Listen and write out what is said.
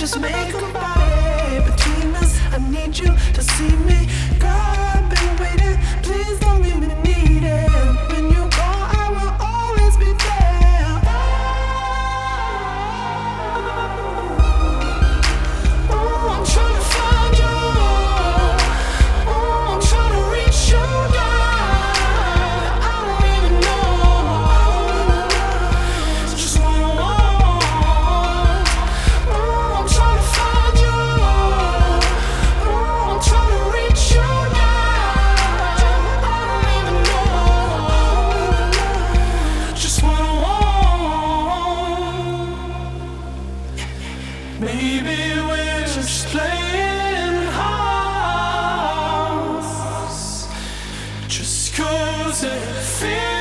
just make a body between us. I need you to see me. Girl, I've been waiting. Please don't leave me needed. When you go, I will always be there. Oh, I'm trying to find you. Oh, I'm trying to reach you down. I don't even know just what I want. Oh, I'm trying to find you. Oh, I'm trying to reach you down. I don't even know just what I want. Maybe we're just playing house just 'cause it feels